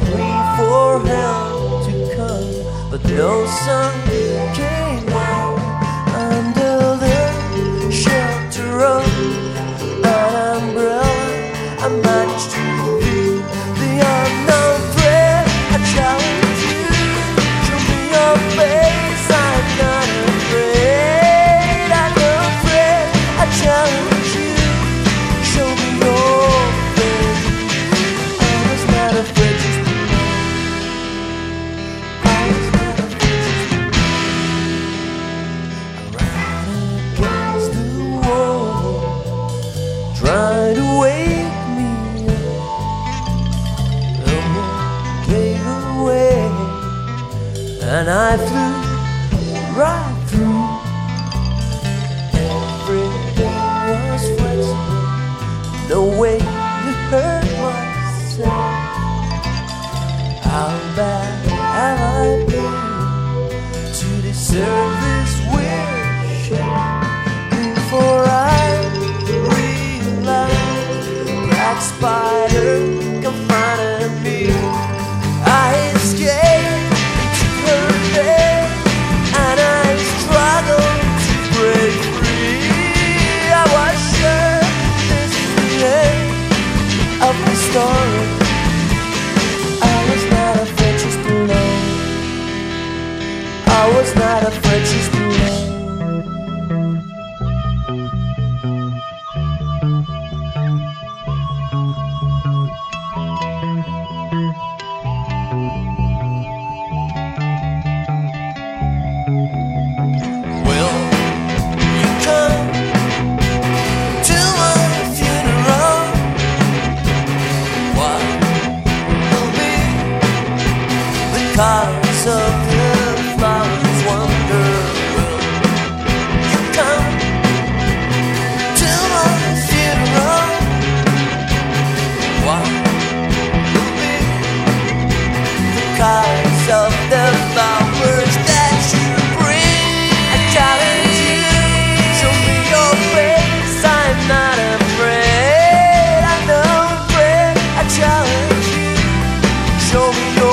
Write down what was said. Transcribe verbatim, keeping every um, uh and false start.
hungry for help to come, but no sun came out under the shelter of an umbrella. I managed to reveal the unknown thread. I challenge you, show me your face. I'm not afraid. I know thread. I challenge you, show me your face. I was not afraid, just I was not afraid, just I ran against the wall, trying to wake me up. No one gave away, and I flew right through. Everything was flexible, no way to hurt myself. How bad have I been to deserve this weird shit? Before I realized, black spider confined me. I escaped to her bed, and I struggled to break free. I was sure this is the end of the story. I was not afraid, just alone. I was not afraid, just alone. Will you come to my funeral? What will be the cause of the flowers' wonder? Will you come to my funeral? What will be the cause of the flowers that you bring? I challenge you, show me your face. I'm not afraid. I know afraid. I challenge you, show me your